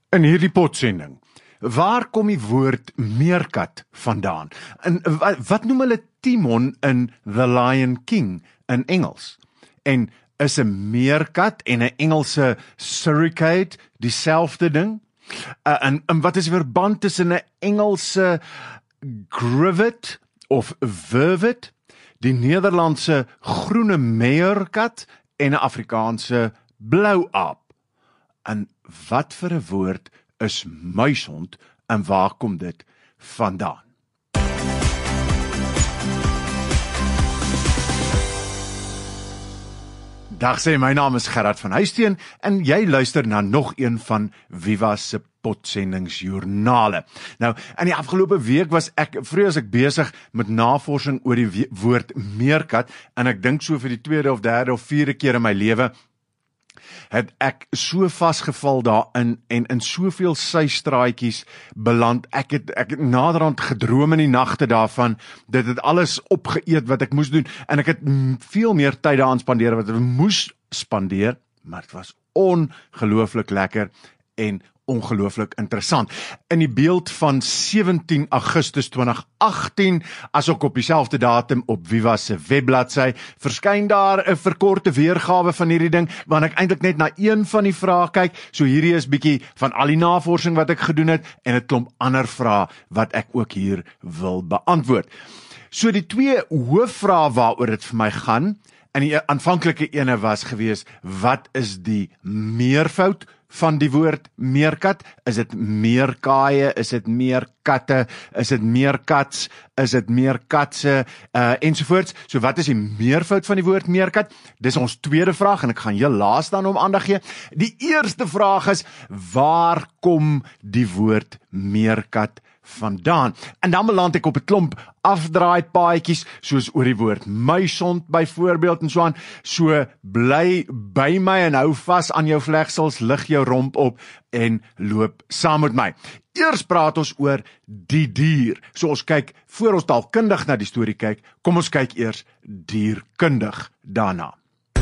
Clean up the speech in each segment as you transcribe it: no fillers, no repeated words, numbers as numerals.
In hierdie potsending, waar kom die woord meerkat vandaan? En wat noem hulle Timon in The Lion King in Engels? En is 'n meerkat en 'n Engelse surricate dieselfde ding? En wat is die verband tussen 'n Engelse grivet of vervet, die Nederlandse groene meerkat en 'n Afrikaanse blauaap? En wat vir 'n woord is muishond en waar kom dit vandaan? Dag sê, my naam is Gerard van Huisteen en jy luister na nog een van Viva se potsendingsjoernale. Nou, in die afgelope week was ek besig met navorsing oor die woord meerkat en ek dink so vir die tweede of derde of vierde keer in my lewe het ek so vasgeval daarin en in soveel systraatjies beland. Ek het naderhand gedroom in die nagte daarvan. Dit het alles opgeëet wat ek moes doen en ek het veel meer tyd daaraan spandeer wat ek moes spandeer, maar dit was ongelooflik lekker en ongelooflik interessant. In die beeld van 17 Augustus 2018, asook op dieselfde datum op Viva se webbladsy, verskyn daar 'n verkorte weergawe van hierdie ding, waar ek eintlik net na een van die vrae kyk. So hierdie is bietjie van al die navorsing wat ek gedoen het en 'n klomp ander vrae wat ek ook hier wil beantwoord. So die twee hoofvrae waaroor dit vir my gaan, en die aanvanklike ene was gewees, wat is die meervoud van die woord meerkat? Is dit meerkaaie, is dit meerkatte, is dit meerkats, is dit meerkatse, ensovoorts. So wat is die meervoud van die woord meerkat? Dis ons tweede vraag en ek gaan heel laas dan om aandag gee. Die eerste vraag is, waar kom die woord meerkat vandaan? En dan beland ek op 'n klomp afdraaipaadjies, soos oor die woord muishond byvoorbeeld en so aan. So bly by my en hou vas aan jou vlegsels, lig jou romp op en loop saam met my. Eers praat ons oor die dier. So ons kyk, voor ons taalkundig na die storie kyk, kom ons kyk eers dierkundig daarna.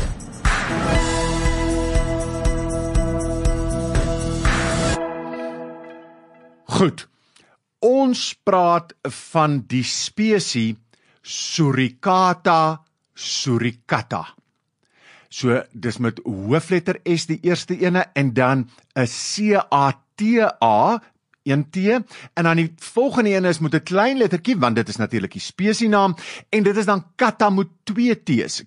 Goed. Ons praat van die spesies Suricata suricata. So, dis met hoofletter S die eerste ene en dan 'n C-A-T-A, 'n T, en dan die volgende ene is met 'n klein lettertjie, want dit is natuurlik die spesienaam, en dit is dan kata met 2 T's,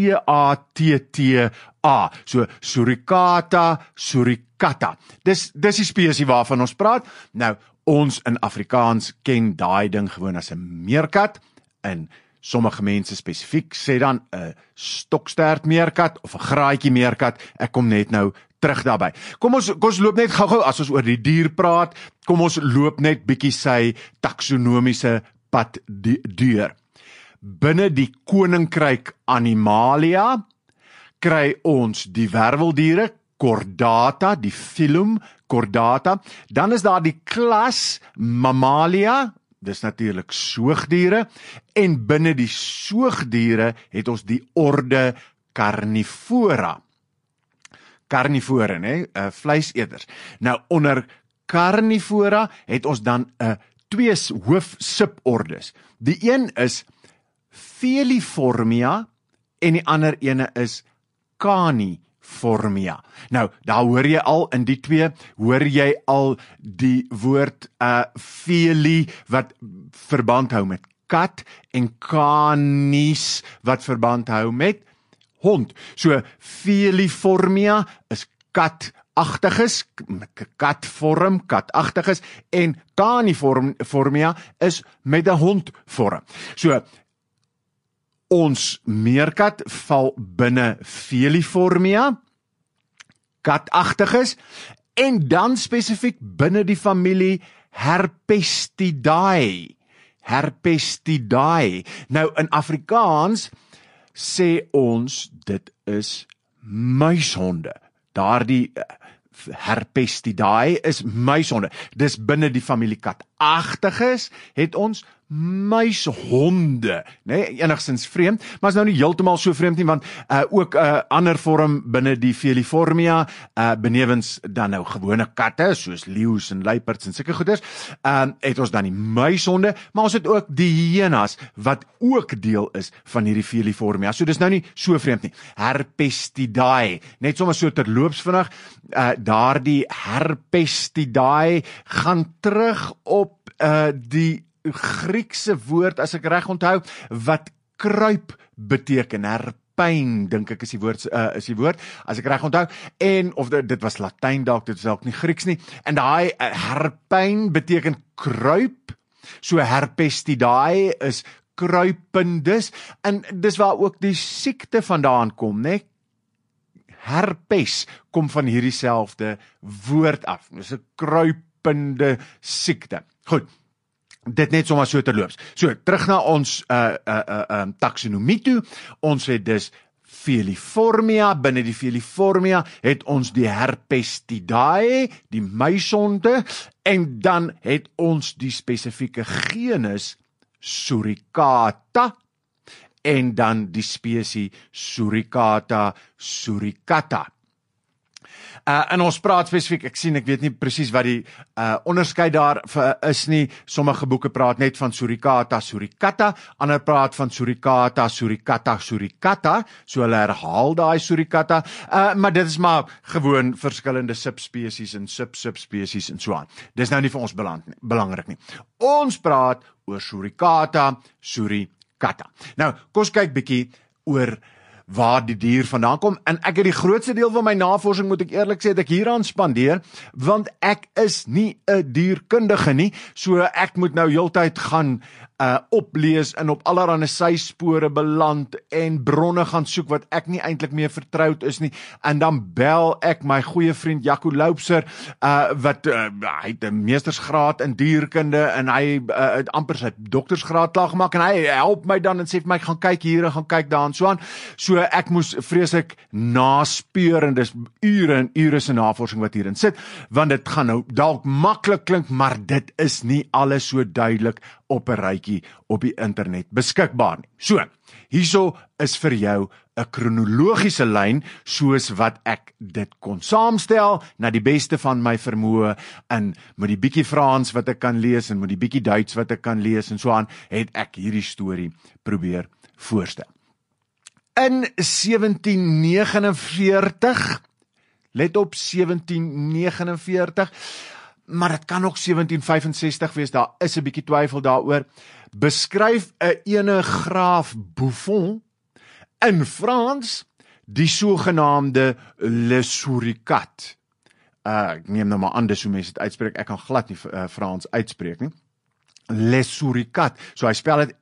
C-A-T-T-A, so Suricata suricata. Dis die spesie waarvan ons praat. Nou, ons in Afrikaans ken daai ding gewoon as 'n meerkat, en sommige mense spesifiek sê dan 'n stokstert meerkat of 'n graaitjie meerkat. Ek kom net nou terug daarby. Kom ons loop net gou-gou, as ons oor die dier praat, kom ons loop net bietjie sy taksonomiese pad deur. Binne die koninkryk Animalia kry ons die werweldiere, Chordata, die filum Chordata, dan is daar die klas Mammalia, dis natuurlik soogdiere, en binne die soogdiere het ons die orde Carnivora. Carnivore, vleiseters. Nou, onder Carnivora het ons dan 2 hoofsubordes. Die een is Feliformia en die ander ene is Caniformia. Nou, daar hoor jy al in die twee, hoor jy al die woord feli wat verband hou met kat en canis wat verband hou met hond. So, Feliformia is katagtiges, met 'n katvorm, katagtiges, en Caniformia is met 'n hondvorm. So, ons meerkat val binne Feliformia, katagtiges, en dan spesifiek binne die familie Herpestidae. Herpestidae. Nou, in Afrikaans sê ons, dit is muishonde. Daardie Herpestidae is muishonde. Dis binne die familie katagtiges, het ons muishonde, nee, enigstens vreemd, maar is nou nie heeltemal so vreemd nie, want ook ander vorm binne die Feliformia, benewens dan nou gewone katte, soos leeu's en luiperds en sulke goeders, het ons dan die muishonde, maar ons het ook die hyenas, wat ook deel is van hierdie Feliformia, so dis nou nie so vreemd nie. Herpestidae, net sommer so terloops vinnig, daardie Herpestidae gaan terug op die Griekse woord, as ek reg onthou, wat kruip beteken, herpyn, dink ek is die woord, as ek reg onthou, en, of dit was Latyn dalk, dit is dalk nie Grieks nie, en daai herpyn beteken kruip, so herpestidae is kruipendes, en dis waar ook die siekte vandaan kom, né? Herpes kom van hierdie selfde woord af, dis 'n kruipende siekte. Goed, dit net sommer so terloops. So, terug na ons taksonomie toe, ons het dus Feliformia, binne die Feliformia het ons die Herpestidae, die muishonde, en dan het ons die spesifieke genus Suricata, en dan die spesie Suricata suricata. En ons praat spesifiek, ek weet nie presies wat die onderskeid daar is nie, sommige boeke praat net van Suricata suricata, ander praat van Suricata suricata suricata, so hulle herhaal daai Suricata, maar dit is maar gewoon verskillende subspecies en subsubspecies en so aan. Dis nou nie vir ons belangrik nie. Ons praat oor Suricata suricata. Nou, kom ons kyk bietjie oor waar die dier vandaan kom, en ek het die grootste deel van my navorsing, moet ek eerlik sê, dat ek hieraan spandeer, want ek is nie 'n dierkundige nie, so ek moet nou heeltyd gaan oplees en op allerlei syspore beland en bronne gaan soek wat ek nie eintlik mee vertroud is nie, en dan bel ek my goeie vriend Jaco Loubser, wat hy het 'n meestersgraad in dierkunde en hy het amper sy doktersgraad klaar gemaak en hy help my dan en sê vir my gaan kyk hier en gaan kyk daar en so aan. So ek moes vreeslik naspeur en dis ure en ure se navorsing wat hierin sit, want dit gaan nou dalk maklik klink, maar dit is nie alles so duidelik op 'n rytjie op die internet beskikbaar nie. So, hierso is vir jou 'n kronologiese lyn, soos wat ek dit kon saamstel, na die beste van my vermoë, en met die bietjie Frans wat ek kan lees, en met die bietjie Duits wat ek kan lees, en so aan, het ek hierdie storie probeer voorstel. In 1749, let op 1749, maar dit kan ook 1765 wees, daar is 'n bietjie twyfel daaroor, beskryf 'n ene graaf Buffon in Frans die sogenaamde Le Suricat. Ek neem nou maar aan dis hoe mense dit uitspreek, ek kan glad nie Frans uitspreek nie. Le Suricat, so hy spel dit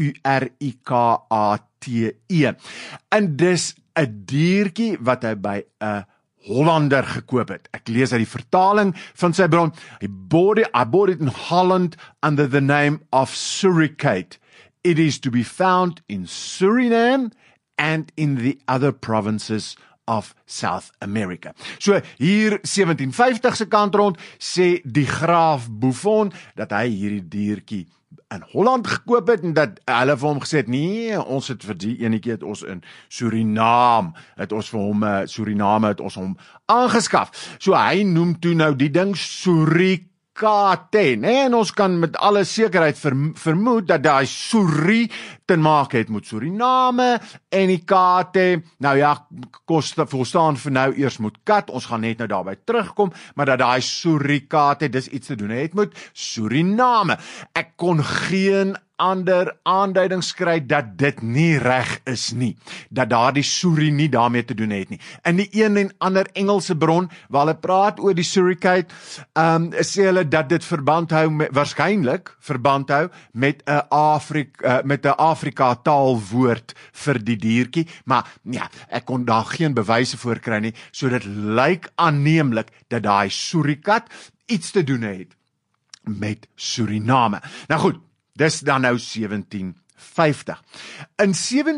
Surikate, en dis 'n diertjie wat hy by 'n Hollander gekoop het. Ek lees uit die vertaling van sy bron. I bought it in Holland under the name of Suricate. It is to be found in Suriname and in the other provinces of South America. So hier 1750 se kant rond sê die graaf Buffon dat hy hierdie diertjie in Holland gekoop het en dat hulle vir hom gesê het, nee, ons het vir die enetjie het ons in Suriname, het ons vir hom Suriname het ons hom aangeskaf. So hy noem toe nou die ding Suricate, en ons kan met alle sekerheid vermoed dat daai Suri te maak het met Suriname en die kate, nou ja, volstaan vir nou eers met kat, ons gaan net nou daarby terugkom, maar dat daai Suricate, dis iets te doen het met Suriname. Ek kon geen ander aanduidings kry dat dit nie reg is nie, dat daardie Suri nie daarmee te doen het nie. In die een en ander Engelse bron, waar hulle praat oor die Suricate, sê hulle dat dit waarskynlik verband hou met 'n Afrika taalwoord vir die diertjie, maar ja, ek kon daar geen bewyse voor kry nie, so dit lyk aanneemlik dat daai Suricate iets te doen het met Suriname. Nou goed, dis dan nou 1750. In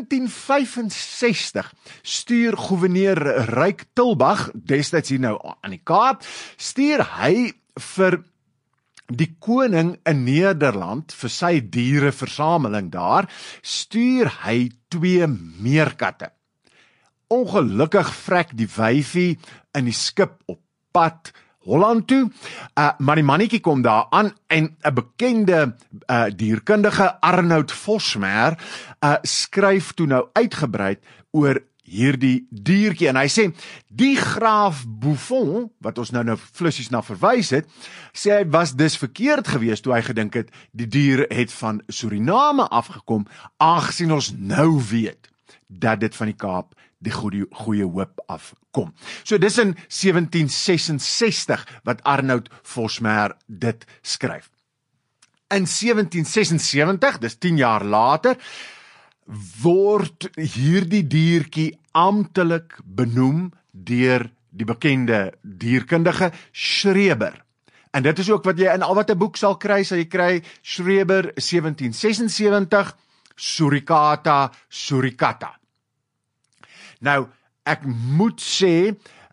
1765 stuur gouverneur Ryk Tilbag, destyds hier nou aan die Kaap, stuur hy vir die koning in Nederland vir sy diereversameling daar, stuur hy 2 meerkatte. Ongelukkig vrek die wyfie in die skip op pad Holland toe, maar die mannetjie kom daar aan en 'n bekende dierkundige Arnoud Vosmer skryf toe nou uitgebreid oor hierdie diertjie en hy sê die graaf Buffon wat ons nou flissies na verwys het, sê hy was dus verkeerd geweest toe hy gedink het die dier het van Suriname afgekom, aangesien ons nou weet dat dit van die Kaap die goeie hoop afkom. So dis in 1766 wat Arnoud Vosmer dit skryf. In 1776, dis 10 jaar later, word hierdie diertjie amptelik benoem deur die bekende dierkundige Schreber. En dit is ook wat jy in al wat 'n boek sal kry, sal jy kry Schreber 1776, Suricata, Suricata. Nou, ek moet sê,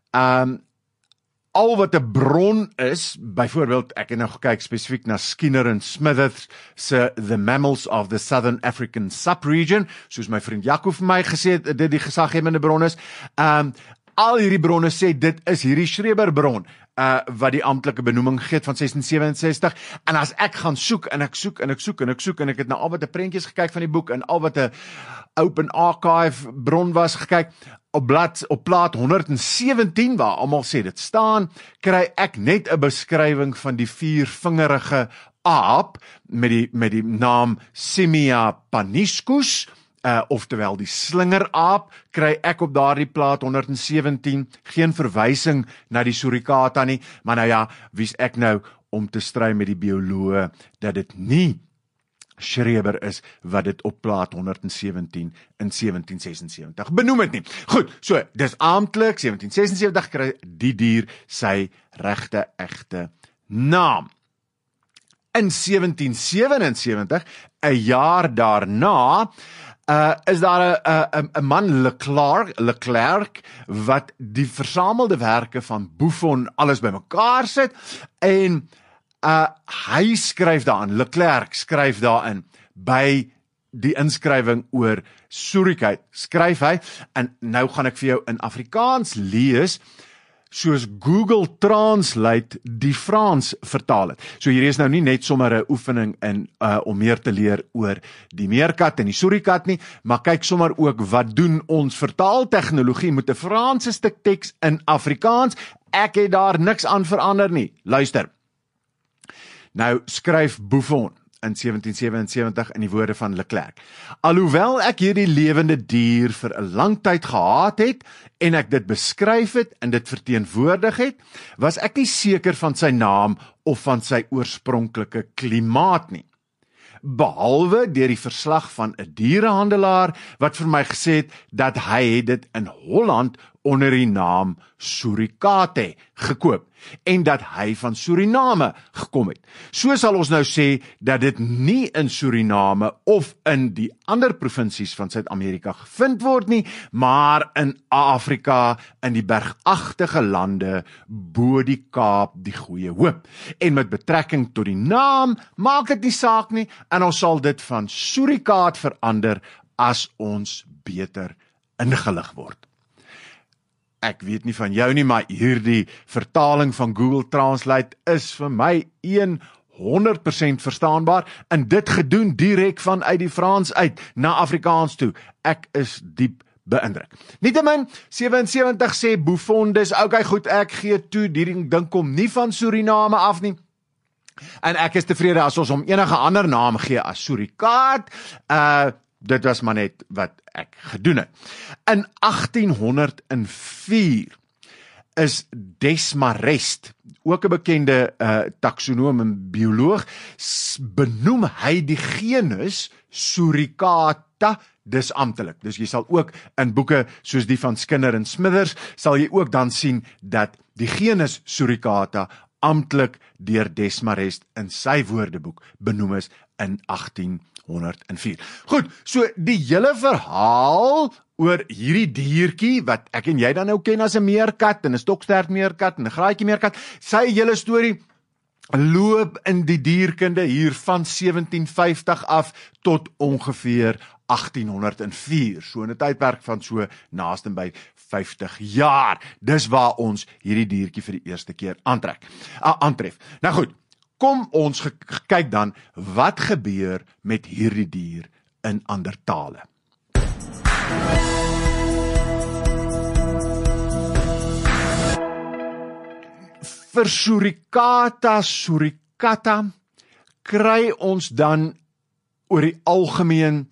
al wat 'n bron is, byvoorbeeld, ek het nou gekyk spesifiek na Skinner en Smithers se The Mammals of the Southern African Subregion, soos my vriend Jaco vir my gesê het, dit die gesaghebende bron is. Al hierdie bronne sê dit is hierdie Schreber bron wat die amptelike benoeming gee van 1667 en as ek gaan soek en ek soek en ek soek en ek soek en ek het na al wat 'n prentjies gekyk van die boek en al wat 'n Open Archive bron was gekyk op plaat 117 waar almal sê dit staan, kry ek net 'n beskrywing van die 4-vingerige aap met die naam Simia paniscus, oftewel die slingeraap, kry ek op daardie plaat 117, geen verwysing na die suricata nie, maar nou ja, wie's ek nou om te stry met die bioloë dat dit nie Schreber is wat dit op plaat 117 in 1776 benoem het nie. Goed, so, dis amptelik, 1776 kry die dier sy regte, egte naam. In 1777, 'n jaar daarna, is daar 'n man Leclerc wat die versamelde werke van Buffon alles bymekaar sit en hy skryf daarin, Leclerc skryf daarin by die inskrywing oor surikheid, skryf hy en nou gaan ek vir jou in Afrikaans lees soos Google Translate die Frans vertaal het. So hier is nou nie net sommer 'n oefening om meer te leer oor die meerkat en die surikat nie, maar kyk sommer ook wat doen ons vertaaltegnologie met 'n Franse stuk teks in Afrikaans. Ek het daar niks aan verander nie. Luister. Nou skryf Buffon in 1777 in die woorde van Leclerc. Alhoewel ek hierdie lewende dier vir 'n lang tyd gehaat het en ek dit beskryf het en dit verteenwoordig het, was ek nie seker van sy naam of van sy oorspronklike klimaat nie. Behalwe deur die verslag van 'n dierehandelaar wat vir my gesê het dat hy dit in Holland onder die naam Suricate gekoop en dat hy van Suriname gekom het. So sal ons nou sê dat dit nie in Suriname of in die ander provinsies van Suid-Amerika gevind word nie, maar in Afrika, in die bergagtige lande bo die Kaap, die Goeie Hoop. En met betrekking tot die naam, maak dit nie saak nie, en ons sal dit van Suricaat verander as ons beter ingelig word. Ek weet nie van jou nie, maar hierdie vertaling van Google Translate is vir my 100% verstaanbaar en dit gedoen direk vanuit die Frans uit na Afrikaans toe. Ek is diep beïndruk. Nietemin, 77 sê Buffon dis, okay goed, ek gee toe, die ding kom nie van Suriname af nie. En ek is tevrede as ons hom enige ander naam gee as Suricaat. Dit was maar net wat ek gedoen het. In 1804 is Desmarest, ook 'n bekende taksonoom en bioloog, benoem hy die genus Suricata dis amptelik. Dus jy sal ook in boeke soos die van Skinner en Smithers, sal jy ook dan sien dat die genus Suricata amptelik deur Desmarest in sy woordeboek benoem is in 1804. Goed, so die hele verhaal oor hierdie diertjie, wat ek en jy dan nou ken as 'n meerkat, en 'n stokstert meerkat, en 'n graaitjie meerkat, sy hele storie loop in die dierkunde hier van 1750 af tot ongeveer 1804, so in 'n tydperk van so naaste by 50 jaar. Dis waar ons hierdie diertjie vir die eerste keer aantref. Nou goed, kom ons kyk dan wat gebeur met hierdie dier in ander tale. Vir suricata, kry ons dan oor die algemeen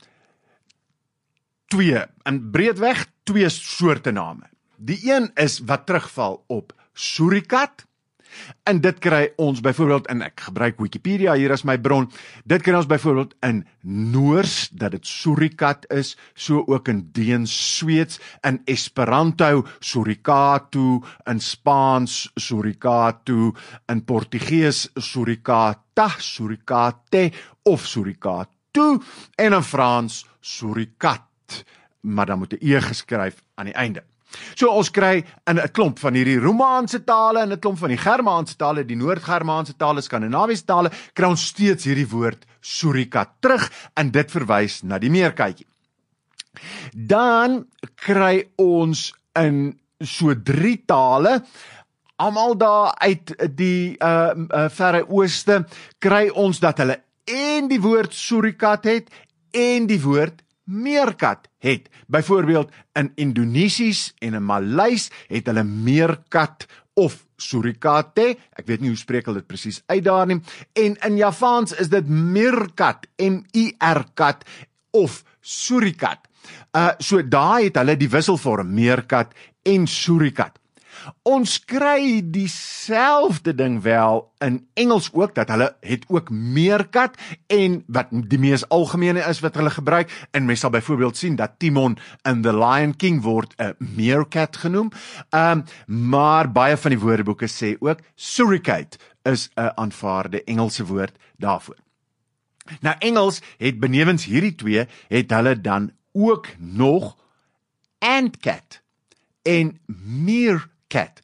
in breedweg twee soorte name. Die een is wat terugval op suricat, en dit kry ons byvoorbeeld, en ek gebruik Wikipedia hier as my bron, dit kry ons byvoorbeeld in Noors, dat dit suricat is, so ook in Deens Sweeds, in Esperanto, suricatu, in Spaans, suricatu, in Portugees, suricata, suricate, of suricatu, en in Frans, suricat, maar dan moet 'n e geskryf aan die einde. So ons kry in 'n klomp van hierdie Romaanse tale en 'n klomp van die Germaanse tale, die Noord-Germaanse tale, Skandinawiese tale, kry ons steeds hierdie woord suricat terug, en dit verwys na die meerkatjie. Dan kry ons in so 3 tale, almal daar uit die verre ooste, kry ons dat hulle en die woord suricat het en die woord meerkat het. Byvoorbeeld in Indonesies en in Maleis het hulle meerkat of suricate, ek weet nie hoe spreek hulle dit presies uit daar nie, en in Javaans is dit meerkat, M-I-R-kat of suricat. So daar het hulle die wisselvorm meerkat en suricat. Ons kry dieselfde ding wel in Engels ook, dat hulle het ook meerkat, en wat die mees algemene is wat hulle gebruik, en mens sal byvoorbeeld sien dat Timon in The Lion King word 'n meerkat genoem, maar baie van die woordeboeke sê ook suricate is 'n aanvaarde Engelse woord daarvoor. Nou Engels het benewens hierdie twee, het hulle dan ook nog antcat en meerkat,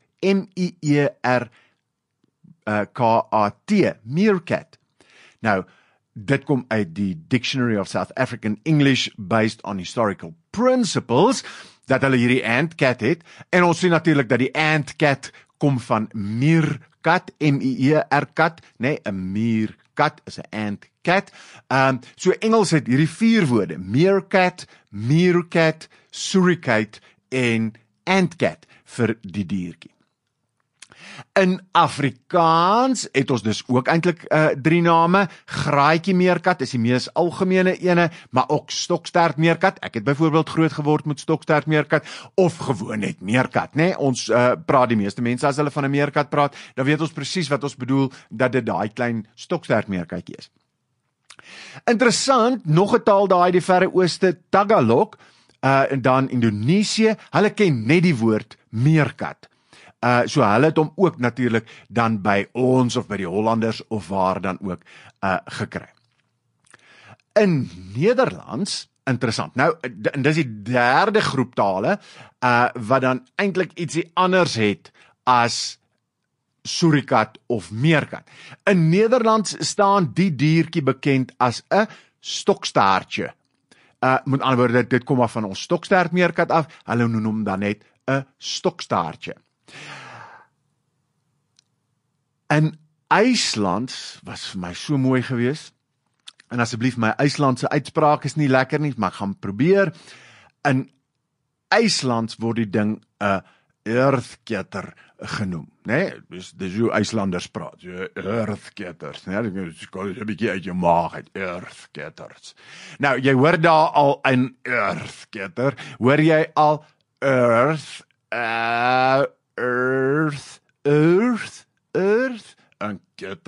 M-I-E-R-K-A-T, meerkat. Nou, dit kom uit die Dictionary of South African English based on historical principles, dat hulle hierdie antcat het, en ons sien natuurlik dat die antcat kom van meerkat, M-I-E-R-kat, nee, 'n meerkat is 'n antcat. So Engels het hierdie 4 woorde, meerkat, meerkat, suricate en antcat vir die diertjie. In Afrikaans het ons dus ook eintlik 3 name. Graaitjie meerkat is die mees algemene ene, maar ook stokstert meerkat. Ek het byvoorbeeld groot geword met stokstert meerkat, of gewoon net meerkat, né? Ons praat, die meeste mense as hulle van 'n meerkat praat, dan weet ons presies wat ons bedoel, dat dit daai klein stokstert meerkatjie is. Interessant, nog 'n taal daai die verre ooste, Tagalog, en dan Indonesië, hulle ken net die woord meerkat. So hulle het hom ook natuurlik dan by ons of by die Hollanders of waar dan ook gekry. In Nederlands, interessant, nou, en dis die derde groep tale, wat dan eintlik ietsie anders het as suricat of meerkat. In Nederlands staan die diertjie bekend as 'n stokstaartjie. Met ander woorde, dit kom af van ons stokstert meerkat af, hulle noem hom dan net 'n stokstaartjie. In IJsland was vir my so mooi geweest, en asseblief, my IJslandse uitspraak is nie lekker nie, maar ek gaan probeer. In IJsland word die ding 'n earthketter genoem, né? Dis hoe IJslanders praat, earthketters, né? Dit kom 'n bietjie uit jou maag uit, earthketters. Nou, jy hoor daar al 'n earthketter, hoor jy al earth, en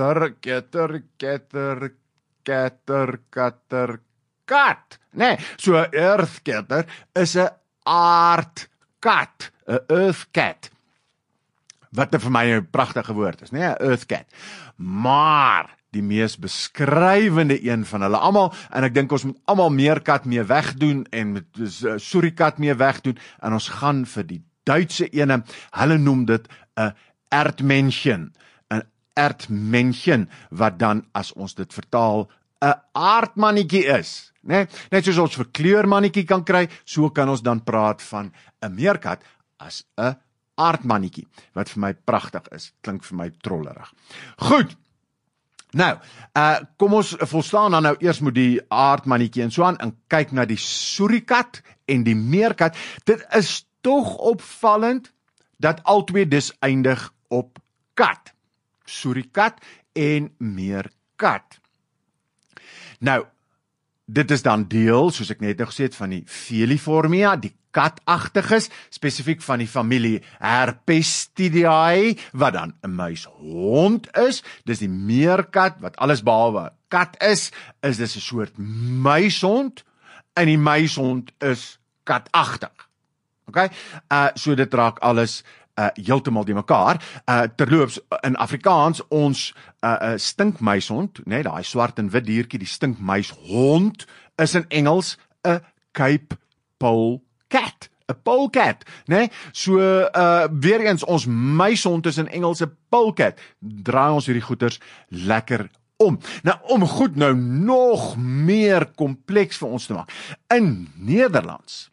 ketter, kat. Nee, so 'n earthketter is 'n aardkat, 'n earthcat. Wat vir my 'n pragtige woord is, nee, 'n earthcat. Maar die mees beskrywende een van hulle almal, en ek dink ons moet almal meerkat mee wegdoen en met suricat mee wegdoen, en ons gaan vir die Duitse ene, hulle noem dit 'n Erdmännchen. 'n Erdmännchen, wat dan, as ons dit vertaal, 'n aardmannetjie is. Net soos ons vir kleurmannetjie kan kry, so kan ons dan praat van 'n meerkat as 'n aardmannetjie, wat vir my pragtig is, klink vir my trollerig. Goed, nou, kom ons volstaan dan nou eers met die aardmannetjie en so aan, en kyk na die soerikat en die meerkat. Dit is tog opvallend, dat albei dus eindig op kat. Soerikat en meerkat. Nou, dit is dan deel, soos ek net gesê het, van die Feliformia, die katagtiges, spesifiek van die familie Herpestidae, wat dan 'n muishond is. Dis die meerkat, wat alles behalwe kat is dis 'n soort muishond, en die muishond is katagtig. Okay? So dit raak alles heeltemal die mekaar. Terloops, in Afrikaans, ons stinkmuishond, daai swart en wit diertjie, die stinkmuishond, is in Engels 'n Cape polecat. 'n polecat, So, weer eens, ons muishond is in Engels 'n polecat. Draai ons hierdie goeters lekker om. Nou, om goed nou nog meer kompleks vir ons te maak. In Nederlands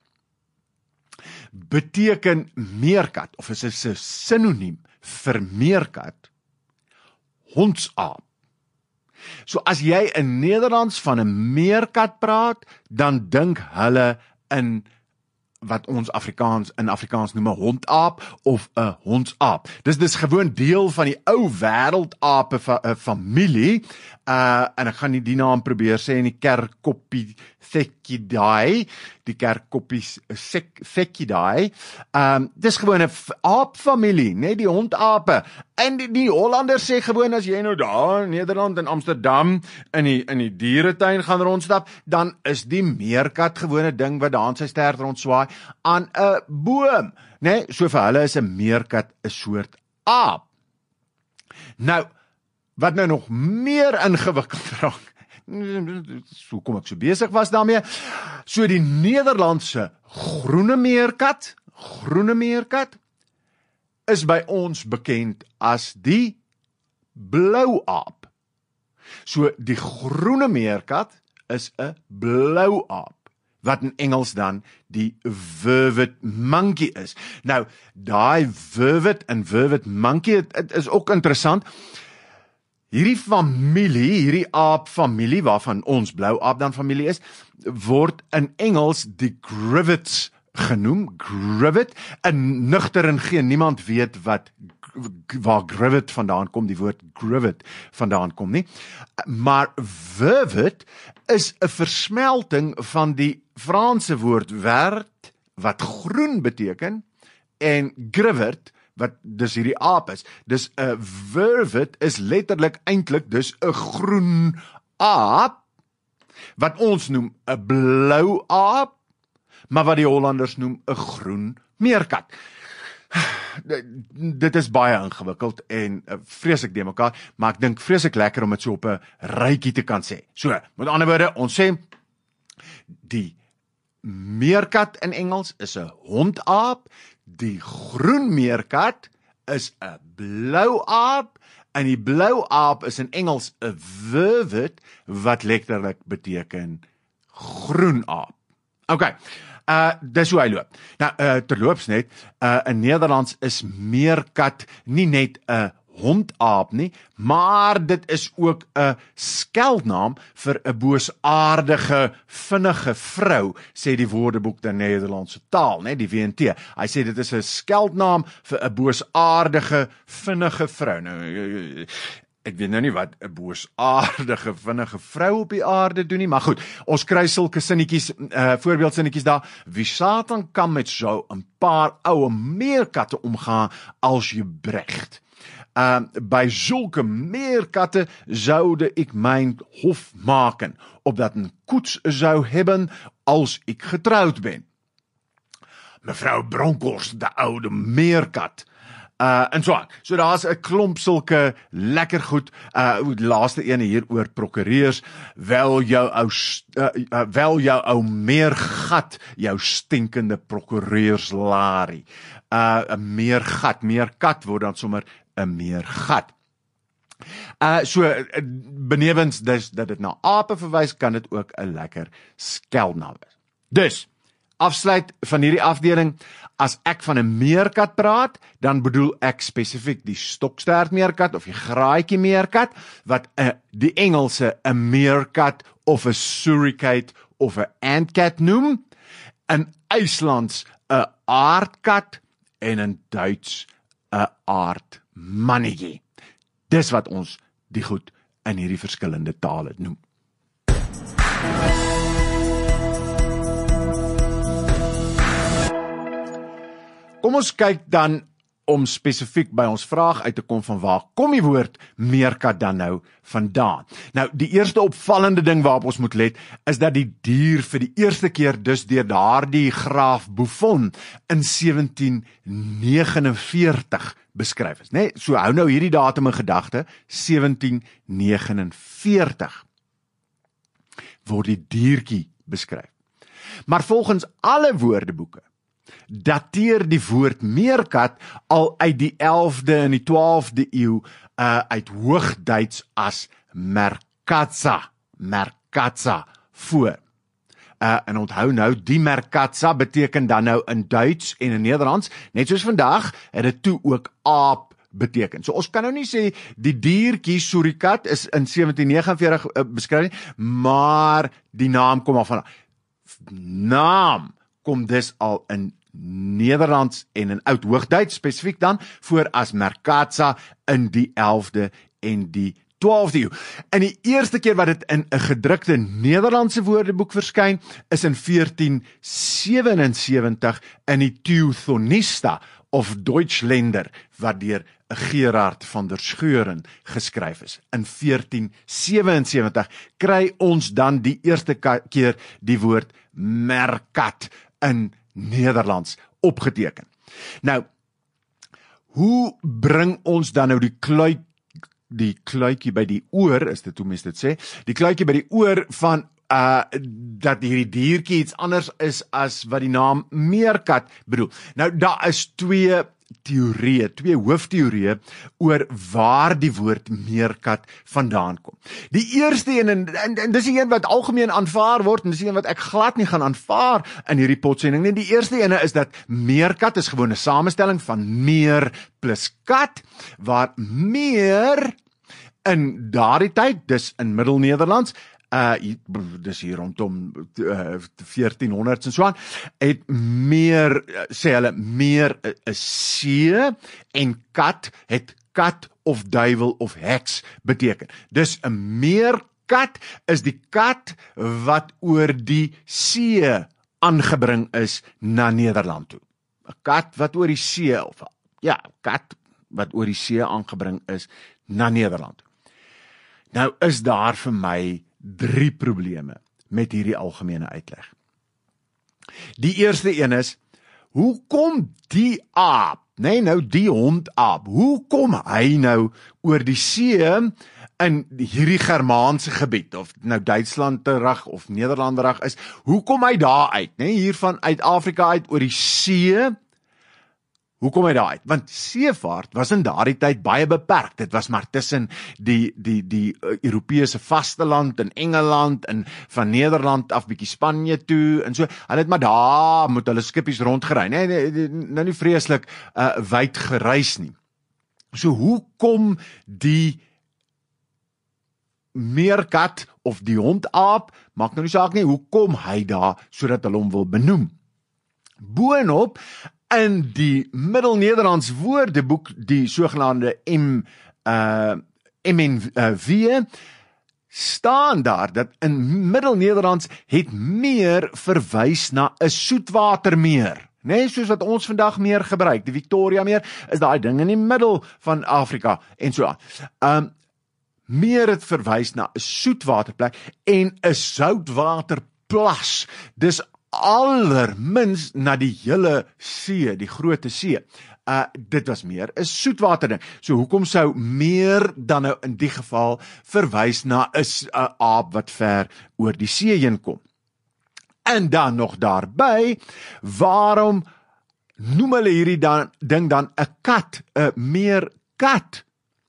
beteken meerkat, of is 'n sinoniem vir meerkat, hondsaap. So as jy in Nederlands van 'n meerkat praat, dan dink hulle in wat ons in Afrikaans noem 'n hondaap of 'n hondsaap. Dis gewoon deel van die ou wêreldape familie, en ek gaan nie die naam probeer sê in die Cercopithecidae, dis gewoon 'n aapfamilie, die hondape. En die Hollanders sê gewoon, as jy nou daar in Nederland en Amsterdam in die dieretuin gaan rondstap, dan is die meerkat gewone ding wat daar in sy stert rondswaai aan 'n boom. So vir hulle is 'n meerkat 'n soort aap. Nou, wat nou nog meer ingewikkeld raak, so kom ek so besig was daarmee, so die Nederlandse groene meerkat is by ons bekend as die blou aap. So die groene meerkat is 'n blou aap, wat in Engels dan die vervet monkey is. Nou, daai vervet en vervet monkey, het is ook interessant. Hierdie aapfamilie, waarvan ons blou aap dan familie is, word in Engels die grivets genoem. Grivet, en nugter en geen niemand weet waar grivet vandaan kom, die woord grivet vandaan kom nie. Maar vervet is 'n versmelting van die Franse woord vert, wat groen beteken, en grivet, wat dus hierdie aap is. Dus 'n vervet is letterlik eintlik dus 'n groen aap, wat ons noem 'n blou aap, maar wat die Hollanders noem 'n groen meerkat. Dit is baie ingewikkeld en vreeslik de mekaar, maar ek dink vreeslik lekker om dit so op 'n rytjie te kan sê. So, met ander woorde, ons sê die meerkat in Engels is 'n hondaap, die groen meerkat is 'n blou aap, en die blou aap is in Engels 'n vervet, wat letterlik beteken groen aap. Okay. Dis hoe hy loop. Nou, terloops net, in Nederlands is meerkat nie net 'n hondaap nie, maar dit is ook 'n skeldnaam vir 'n boosaardige, vinnige vrou, sê die Woordeboek der Nederlandse taal, die WNT. Hy sê dit is 'n skeldnaam vir 'n boosaardige, vinnige vrou. Nou, ek weet nou nie wat 'n boosaardige, vinnige vrou op die aarde doen nie, maar goed, ons kry sulke sinnetjies, voorbeeldsinnetjies daar. Wie Satan kan met so 'n paar oue meerkatte omgaan als je brecht. Bij zulke meerkatten zoude ik mijn hof maken, opdat een koets zou hebben als ik getrouwd ben. Mevrouw Bronkhorst, de oude meerkat. En so aan. So daar's 'n klomp sulke lekker goed. Die laaste ene hier oor prokureurs. Wel jou ou meergat, jou stinkende prokureurslarie. 'n meerkat word dan sommer 'n meergat. Benewens dus dat dit na ape verwys, kan dit ook 'n lekker skeldnaam wees. Dus, afsluit van hierdie afdeling, as ek van 'n meerkat praat, dan bedoel ek spesifiek die stokstertmeerkat of die graaitjie meerkat, wat die Engelse 'n meerkat of 'n suricate of 'n antcat noem, in IJslands 'n aardkat en in Duits 'n aardmannetjie. Dis wat ons die goed in hierdie verskillende tale noem. Kom ons kyk dan om spesifiek by ons vraag uit te kom van waar kom die woord meerkat dan nou vandaan. Nou, die eerste opvallende ding waarop ons moet let, is dat die dier vir die eerste keer dus deur daardie graaf Buffon in 1749 beskryf is, né? So hou nou hierdie datum in gedagte, 1749 word die diertjie beskryf. Maar volgens alle woordeboeke dateer die woord meerkat al uit die 11de en die 12de eeu uit Hoogduits as merkatsa voor. En onthou nou, die merkatsa beteken dan nou in Duits en in Nederlands, net soos vandag, het dit toe ook aap beteken. So ons kan nou nie sê die diertjie surikat is in 1749 beskryf, maar die naam kom al van naam kom dus al in Nederlands en in Oud-Hoogduits spesifiek dan voor as merkatsa in die 11de en die 12de eeu. En die eerste keer wat dit in 'n gedrukte Nederlandse woordeboek verskyn, is in 1477 in die Teuthonista of Deutschländer, wat deur Gerard van der Scheuren geskryf is. In 1477 kry ons dan die eerste keer die woord merkat in Nederlands opgeteken. Nou, hoe bring ons dan nou die kluitjie by die oor, is dit hoe mens dit sê, die kluitjie by die oor van dat hierdie diertjie iets anders is as wat die naam meerkat bedoel. Nou, daar is twee hoofteorieë oor waar die woord meerkat vandaan kom. Die eerste een, en dis die een wat algemeen aanvaar word, en dis die een wat ek glad nie gaan aanvaar in hierdie potsending nie. Die eerste ene is dat meerkat is gewoon 'n samestelling van meer plus kat, waar meer in daardie tyd, dis in Middelnederlands, dis hier rondom 1400s en so aan, het meer, sê hulle, meer see, en kat het kat of duiwel of heks beteken. Dus 'n meerkat is die kat wat oor die see aangebring is na Nederland toe. 'n Kat wat oor die see, of ja, kat wat oor die see aangebring is na Nederland toe. Nou is daar vir my 3 probleme met hierdie algemene uitleg. Die eerste een is, hoe kom die aap, nou die hondaap, hoe kom hy nou oor die see in hierdie Germaanse gebied, of nou Duitsland terug of Nederland terug is, hoe kom hy daar uit, hiervan uit Afrika uit oor die see? Hoe kom hy daar uit? Want seevaart was in daardie tyd baie beperk. Dit was maar tussen die Europese vasteland in Engeland en van Nederland af bietjie Spanje toe en so. Hulle het maar daar met hulle skippies rondgery. Nou nie vreeslik wyd gereis nie. So hoe kom die meerkat of die hondaap, maak nou nie saak nie, hoe kom hy daar sodat hulle hom wil benoem? Boonop in die Middelnederlands woordeboek, die sogenaamde MNV, staan daar dat in Middelnederlands het meer verwys na 'n soetwatermeer. Soos wat ons vandag meer gebruik. Die Victoria meer is daai ding in die middel van Afrika en so aan. Meer het verwys na 'n soetwaterplek en 'n soutwaterplas. Dis allermins na die hele see, die groot see. Dit was meer 'n soetwater ding. So hoekom sou meer dan nou in die geval verwys na 'n aap wat ver oor die see heen kom? En dan nog daarby, waarom noem hulle hierdie ding dan 'n kat, 'n meerkat?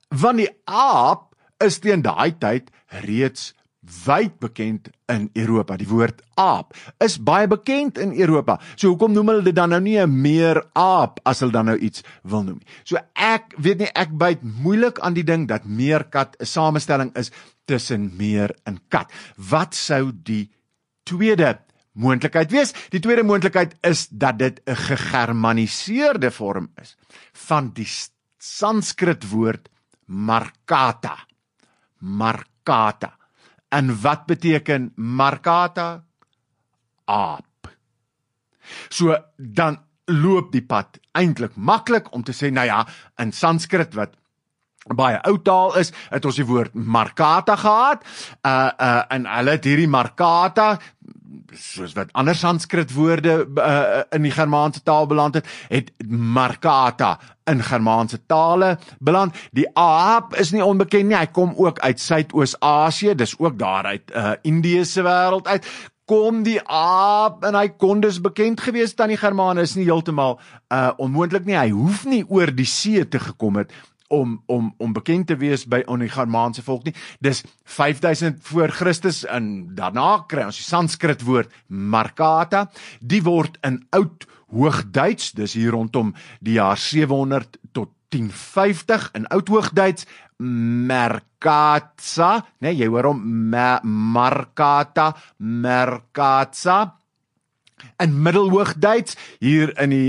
Want die aap is teen daai tyd reeds wyd bekend in Europa. Die woord aap is baie bekend in Europa. So hoekom noem hulle dit dan nou nie 'n meer aap as hulle dan nou iets wil noem nie. So ek weet nie, ek byt moeilik aan die ding dat meerkat 'n samestelling is tussen meer en kat. Wat sou die tweede moontlikheid wees? Die tweede moontlikheid is dat dit 'n gegermaniseerde vorm is van die Sanskrit woord markata. Markata. En wat beteken markata? Aap. So dan loop die pad eintlik maklik om te sê, nou ja, in Sanskrit wat baie ou taal is, het ons die woord markata gehad, en hulle het hierdie markata, soos wat ander Sanskrit woorde in die Germaanse taal beland het markata in Germaanse tale beland. Die aap is nie onbekend nie, hy kom ook uit Suidoos-Asië, dis ook daar uit Indiese wêreld uit, kom die aap, en hy kon dus bekend gewees het aan die Germane, is nie heeltemal onmoontlik nie, hy hoef nie oor die see te gekom het, om bekend te wees by die Germaanse volk nie. Dis 5000 voor Christus en daarna kry ons die Sanskrit woord markata. Die word in oud Hoogduits, dis hier rondom die jaar 700 tot 1050 in oud Hoogduits merkatsa, nee, jy hoor hom markata, merkatsa. In Middelhoogduits, hier in die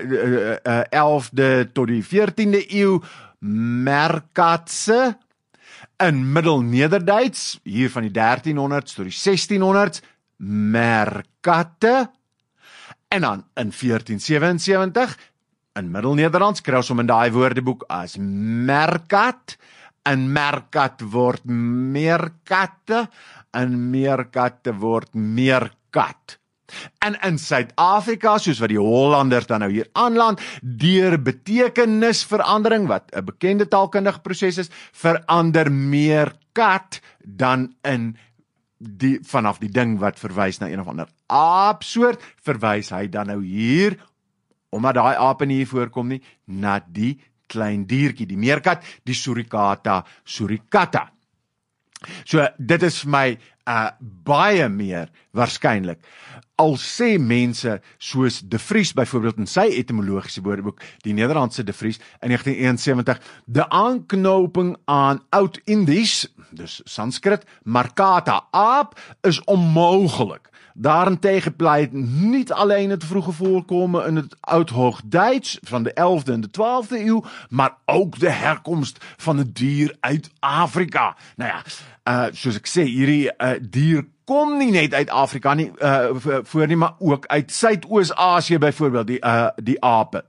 11de tot die 14de eeu, merkatse. In Middelnederduits, hier van die 1300s tot die 1600s, merkatte. En dan in 1477, in Middelnederlands, kry ons hom in daai woordeboek as merkat. En merkat word meerkatte, en meerkatte word meerkat. En in Suid-Afrika, soos wat die Hollanders dan nou hier aanland, deur betekenisverandering, wat 'n bekende taalkundige proses is, verander meer kat dan in vanaf die ding wat verwys na een of ander aapsoort, verwys hy dan nou hier, omdat daai aap nie hier voorkom nie, na die klein diertjie, die meerkat, die suricata suricata. So dit is vir my baie meer waarskynlik. Al sê mense soos De Vries byvoorbeeld in sy etymologiese woordeboek, die Nederlandse De Vries in 1971, de aanknoping aan Oud-Indies, dus Sanskrit, markata, aap, is onmogelijk. Daarentegen pleit niet alleen het vroege voorkomen in het Oud-Hoogduits van de 11e en de 12e eeuw, maar ook de herkomst van het dier uit Afrika. Nou ja, soos ek sê, hierdie dier kom nie net uit Afrika nie, voor nie, maar ook uit Suidoos-Asië byvoorbeeld, die ape.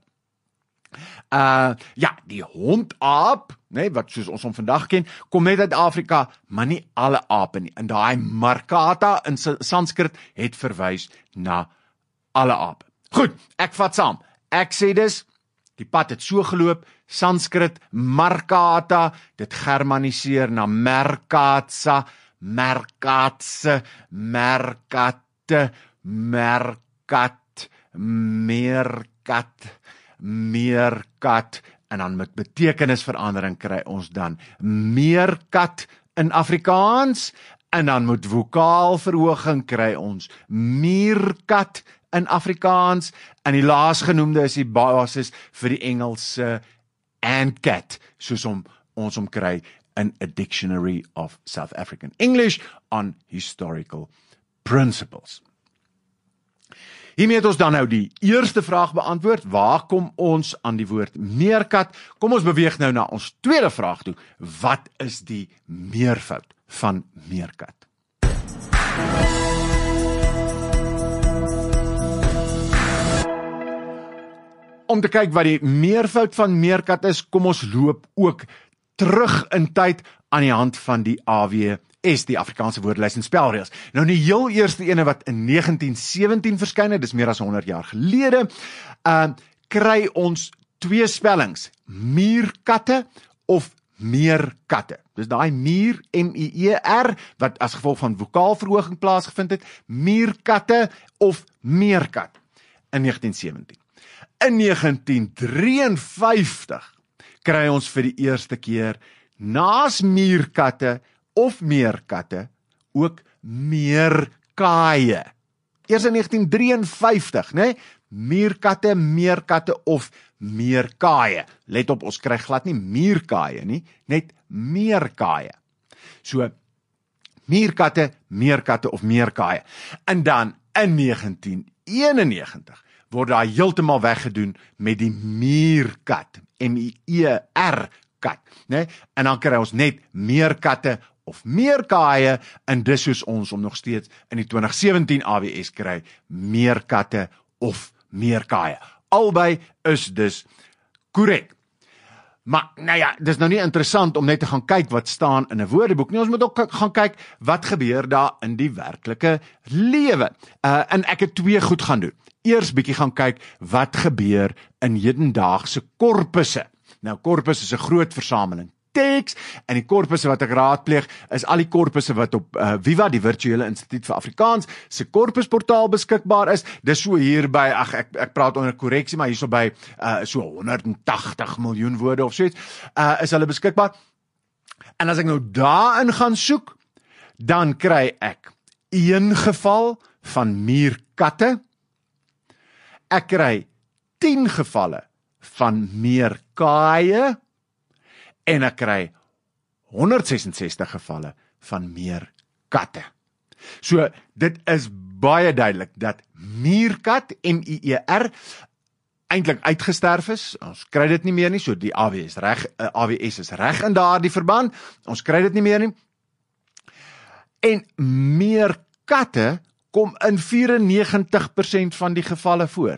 Ja, die hondaap, nee, wat soos ons hom vandag ken, kom net uit Afrika, maar nie alle ape nie. En daai markata in Sanskrit het verwys na alle ape. Goed, ek vat saam. Ek sê dus, die pad het so geloop, Sanskrit, markata, dit germaniseer na merkatsa, merkatse, merkatte, merkat, meerkat, meerkat, en dan met betekenisverandering kry ons dan meerkat in Afrikaans, en dan met vokaalverhoging kry ons meerkat in Afrikaans, en die laasgenoemde is die basis vir die Engelse ANCAT, soos ons hom kry in A Dictionary of South African English on Historical Principles. Hiermee het ons dan nou die eerste vraag beantwoord, waar kom ons aan die woord meerkat? Kom ons beweeg nou na ons tweede vraag toe, wat is die meervoud van meerkat? Om te kyk wat die meervoud van meerkat is, kom ons loop ook terug in tyd aan die hand van die AWS, die Afrikaanse woordelys en spelreëls. Nou die heel eerste ene wat in 1917 verskyn het, dis meer as 100 jaar gelede, kry ons twee spellings, meerkatte of meerkatte. Dus daai mier, M-I-E-R, wat as gevolg van vokaalverhoging plaasgevind het, meerkatte of meerkat in 1917. In 1953 kry ons vir die eerste keer naas meerkatte of meerkatte ook meerkaaie. Eers in 1953, né? Meerkatte of meerkaaie. Let op, ons kry glad nie meerkaaie nie, net meerkaaie. So, meerkatte of meerkaaie. En dan in 1991 word daar heeltemal weggedoen met die meerkat, M-I-E-R kat, né? En dan kry ons net meerkatte of meerkaaie, en dis soos ons nog steeds in die 2017 AWS kry, meerkatte of meerkaaie. Albei is dus korrek. Maar, nou ja, dis nou nie interessant om net te gaan kyk wat staan in 'n woordeboek nie, ons moet ook gaan kyk wat gebeur daar in die werklike lewe. En ek het twee goed gaan doen. Eers bietjie gaan kyk wat gebeur in hedendaagse korpusse. Nou, korpus is 'n groot versameling teks, en die korpusse wat ek raadpleeg, is al die korpusse wat op Viva, die Virtuele Instituut vir Afrikaans, se korpusportaal beskikbaar is. Dis so hier by, ek praat onder korreksie, maar hier so by so 180 miljoen woorde of soiets, is hulle beskikbaar. En as ek nou daarin gaan soek, dan kry ek 1 geval van meerkatte, ek kry 10 gevalle van meerkaaie, en ek kry 166 gevalle van meerkatte. So, dit is baie duidelik dat meerkat, M-I-E-R, eintlik uitgesterf is. Ons kry dit nie meer nie, so die AWS is reg in daardie verband. Ons kry dit nie meer nie. En meerkatte kom in 94% van die gevalle voor.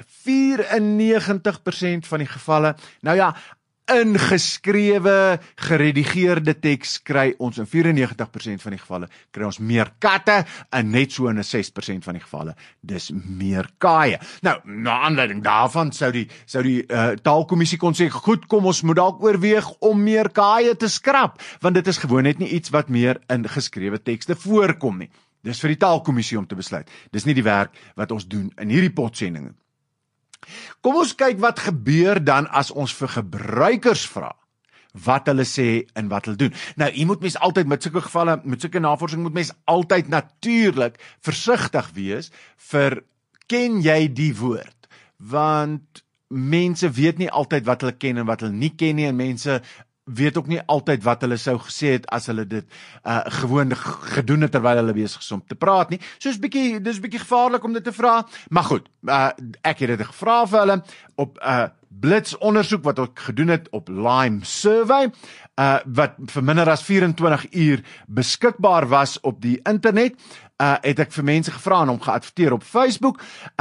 94% van die gevalle. Nou ja, in geskrewe, geredigeerde teks kry ons in 94% van die gevalle, kry ons meerkatte, en net so in 6% van die gevalle, dis meerkaaie. Nou, na aanleiding daarvan sou die taalkommissie kon sê, goed, kom ons moet dalk oorweeg om meerkaaie te skrap, want dit is gewoon net nie iets wat meer in geskrewe tekste voorkom nie. Dis vir die taalkommissie om te besluit. Dis nie die werk wat ons doen in hierdie potsendinge. Kom ons kyk wat gebeur dan as ons vir gebruikers vra wat hulle sê en wat hulle doen. Nou, jy moet mens altyd met sulke gevalle, met sulke navorsing moet mens altyd natuurlik versigtig wees vir ken jy die woord? Want mense weet nie altyd wat hulle ken en wat hulle nie ken nie, en mense weet ook nie altyd wat hulle sou gesê het as hulle dit gewoon gedoen het terwyl hulle besig is om te praat nie. So dis bietjie gevaarlik om dit te vra, maar goed, ek het dit gevra vir hulle op blitsondersoek wat ek gedoen het op Lime Survey, wat vir minder as 24 uur beskikbaar was op die internet, het ek vir mense gevra en hom geadverteer op Facebook.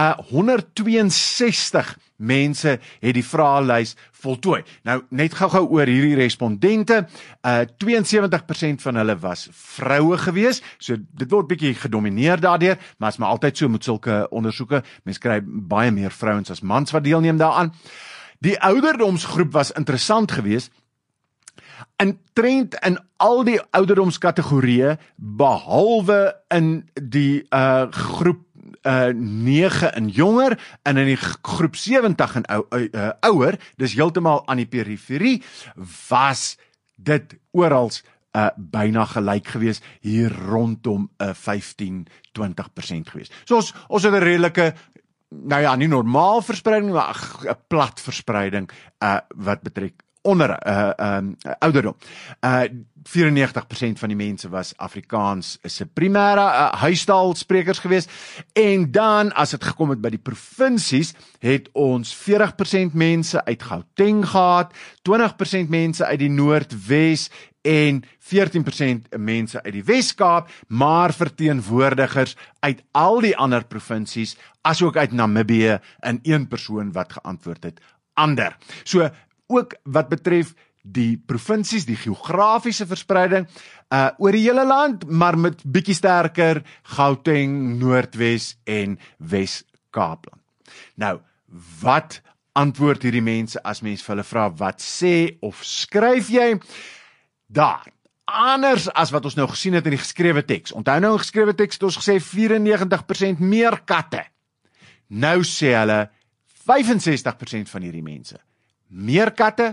162 mense het die vraelys voltooi. Nou, net gou-gou oor hierdie respondente, 72% van hulle was vroue gewees, so dit word bietjie gedomineer daardeur, maar is maar altyd so met sulke ondersoeke, mens kry baie meer vrouens as mans wat deelneem daaraan. Die ouderdomsgroep was interessant geweest, in trend in al die ouderdomskategorieë, behalwe in die groep 9 en jonger, en in die groep 70 en ouer, dis heeltemal aan die periferie, was dit orals byna gelyk gewees, hier rondom 15-20% gewees. So ons het 'n redelike, nou ja, nie normaal verspreiding, maar 'n plat verspreiding wat betrek onder ouderdom. 94% van die mense was Afrikaans se primêre huistaalsprekers geweest, en dan as dit gekom het by die provinsies, het ons 40% mense uit Gauteng gehad, 20% mense uit die Noordwes en 14% mense uit die Wes-Kaap, maar verteenwoordigers uit al die ander provinsies, asook uit Namibië, en een persoon wat geantwoord het, ander. So, ook wat betref die provinsies, die geografiese verspreiding, oor die hele land, maar met bietjie sterker Gauteng, Noordwes en Wes-Kaapland. Nou, wat antwoord hierdie mense as mens vir hulle vra, wat sê of skryf jy? Daar, anders as wat ons nou gesien het in die geskrewe teks. Onthou nou in geskrewe teks het ons gesê 94% meer katte. Nou sê hulle 65% van hierdie mense meer katte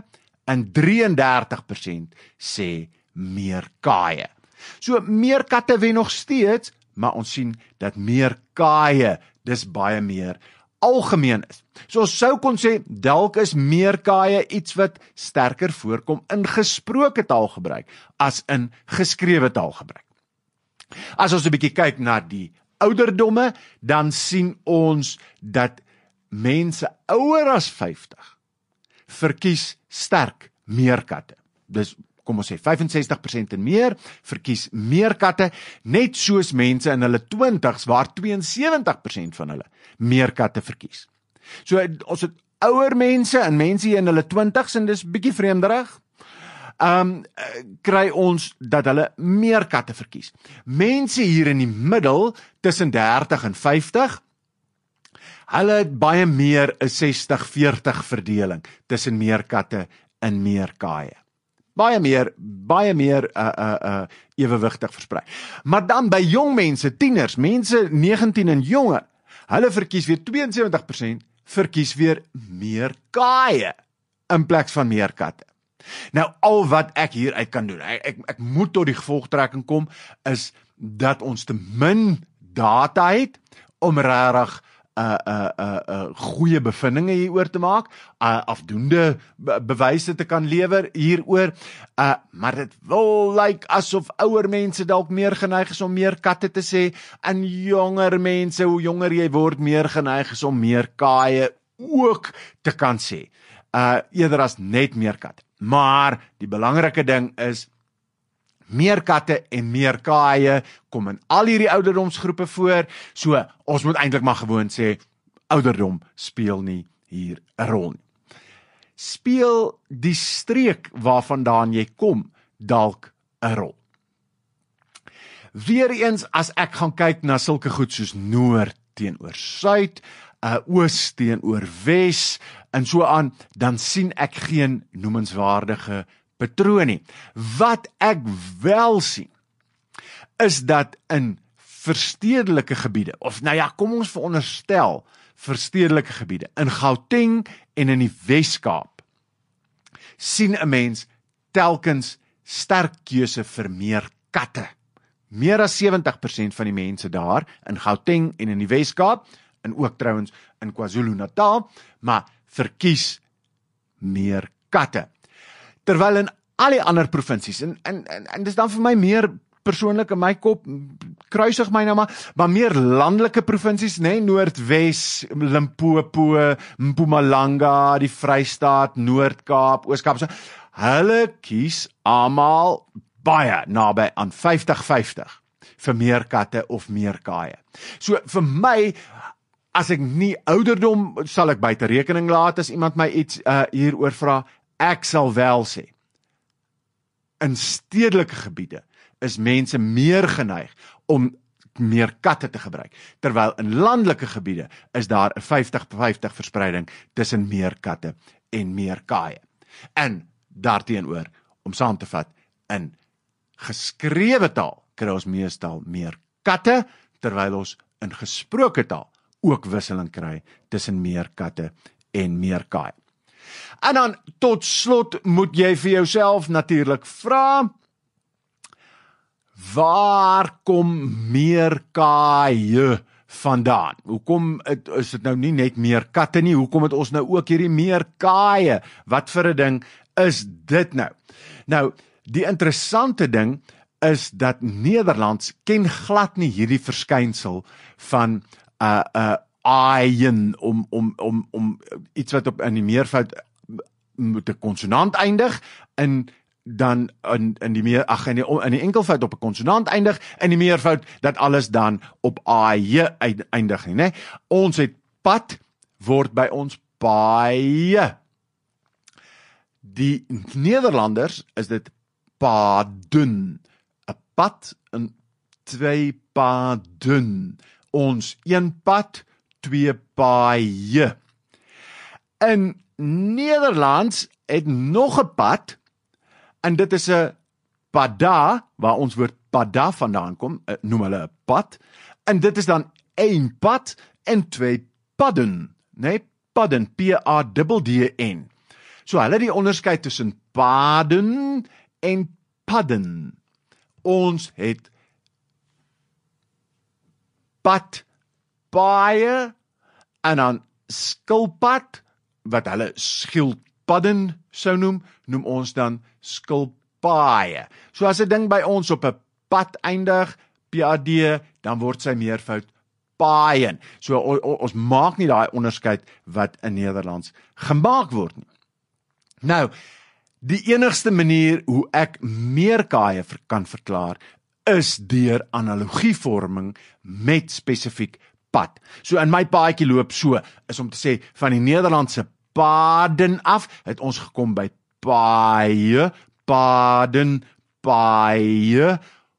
en 33% sê meer kaaie. So meer katte wen nog steeds, maar ons sien dat meer kaaie dis baie meer algemeen is. So ons sou kon sê, dalk is meer kaaie iets wat sterker voorkom in gesproke taalgebruik as in geskrewe taalgebruik. As ons 'n bietjie kyk na die ouderdomme, dan sien ons dat mense ouer as 50 verkies sterk meer katte. Dus kom ons sê 65% en meer verkies meer katte, net soos mense in hulle 20s waar 72% van hulle meer katte verkies. So ons het ouer mense en mense hier in hulle 20s en dis bietjie vreemderig. Kry ons dat hulle meer katte verkies. Mense hier in die middel tussen 30 en 50, hulle het baie meer 'n 60-40 verdeling tussen meer katte en meer kaaie. Baie meer ewewigtig versprei. Maar dan by jong mense, tieners, mense 19 en jonger, hulle verkies weer 72% verkies weer meer kaaie in plaas van meer katte. Nou al wat ek hieruit kan doen, ek moet tot die gevolgtrekking kom, is dat ons te min data het om regtig goeie bevindinge hieroor te maak, afdoende bewyse te kan lewer hieroor, maar dit wil lyk asof ouer mense dalk meer geneig is om meer katte te sê, en jonger mense, hoe jonger jy word, meer geneig is om meer kaaie ook te kan sê, eerder as net meer katte. Maar die belangrike ding is, meer katte en meer kaaie kom in al hierdie ouderdomsgroepe voor, so ons moet eintlik maar gewoon sê, ouderdom speel nie hier 'n rol nie. Speel die streek waarvandaan jy kom dalk 'n rol? Weereens as ek gaan kyk na sulke goed soos noord teenoor suid, oos teenoor wes en so aan, dan sien ek geen noemenswaardige patroon nie. Wat ek wel sien, is dat in verstedelike gebiede, of nou ja, kom ons veronderstel, verstedelike gebiede, in Gauteng en in die Wes-Kaap, sien 'n mens telkens sterk keuse vir meer katte. Meer as 70% van die mense daar, in Gauteng en in die Wes-Kaap, en ook trouwens in KwaZulu-Natal, maar verkies meer katte. Terwyl in al die ander provinsies, en dis dan vir my meer persoonlik in my kop, kruisig my nou maar meer landelike provinsies, nee, Noordwes, Limpopo, Mpumalanga, die Vrystaat, Noord-Kaap, Oos-Kaap, so, hulle kies almal baie naby aan 50-50 vir meer katte of meer kaaie. So vir my, as ek nie ouderdom, sal ek buite rekening laat as iemand my iets hieroor vra, ek sal wel sê, in stedelike gebiede is mense meer geneig om meer katte te gebruik, terwyl in landelike gebiede is daar 'n 50-50 verspreiding tussen meer katte en meer kaaie. En daarteenoor, om saam te vat, in geskrewe taal kry ons meestal meer katte, terwyl ons in gesproke taal ook wisseling kry tussen meer katte en meer kaaie. En dan tot slot moet jy vir jouself natuurlik vra, waar kom meer kaaie vandaan? Hoekom is dit nou nie net meer katte nie? Hoekom het ons nou ook hierdie meer kaaie? Wat vir 'n ding is dit nou? Nou, die interessante ding is dat Nederlands ken glad nie hierdie verskynsel van aaien om iets wat op in die meervoud met 'n konsonant eindig en dan in die enkelvoud op 'n konsonant eindig, in die meervoud dat alles dan op aie eindig nie, né? Ons het pad word by ons baie. Die Nederlanders is dit paden. 'n Pad en 2 paden. Ons 1 pad, 2 paaie. In Nederlands het nog 'n pad, en dit is 'n pada, waar ons woord pada vandaan kom, noem hulle 'n pad, en dit is dan 1 pad en 2 padden, nee, padden, P-A-D-D-N. So hulle die onderskeid tussen paden en padden. Ons het pad, paaie, en dan skilpad, wat hulle skildpadden sou noem ons dan skilpaaie. So as 'n ding by ons op 'n pad eindig, PAD, dan word sy meervoud paaien. So ons maak nie daai onderskeid wat in Nederlands gemaak word nie. Nou, die enigste manier hoe ek meerkaaie kan verklaar, is deur analogievorming met spesifiek pad. So in my paadjie loop so, is om te sê, van die Nederlandse paden af, het ons gekom by paaie, paden, paaie,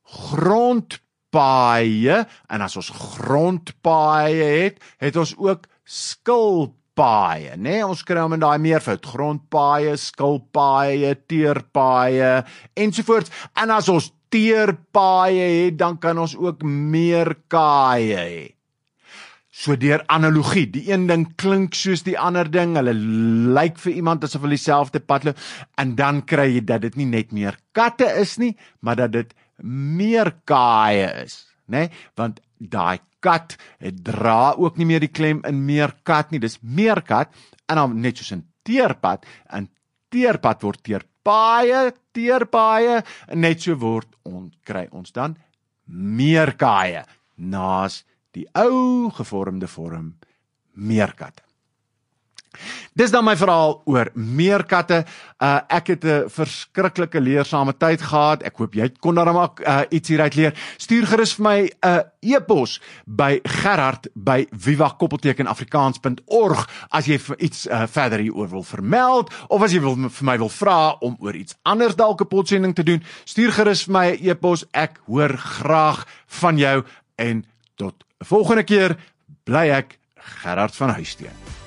grondpaaie, en as ons grondpaaie het ons ook skilpaaie, né? Ons kry hom in daai meervoud, grondpaaie, skilpaaie, teerpaaie, ensovoorts. En as ons teerpaaie het, dan kan ons ook meerkaaie hê. So deur analogie, die een ding klink soos die ander ding, hulle lyk vir iemand asof hulle dieselfde pad loop, en dan kry jy dat dit nie net meer katte is nie, maar dat dit meerkaaie is, né? Want daai kat dra ook nie meer die klem in meerkat nie, dis meerkat, en dan net soos in teerpad word teerpaaie, en net so kry ons dan meerkaaie, naas die ou gevormde vorm meerkatte. Dis dan my verhaal oor meerkatte. Ek het 'n verskriklike leersame tyd gehad. Ek hoop jy kon daarom ook iets hieruit leer. Stuur gerus vir my 'n e-pos by gerard@viva-afrikaans.org as jy vir iets verder hieroor wil vermeld, of as jy vir my wil vra om oor iets anders dalk 'n potsending te doen. Stuur gerus vir my 'n e-pos. Ek hoor graag van jou, en tot volgende keer bly ek Gerard van Huisteen.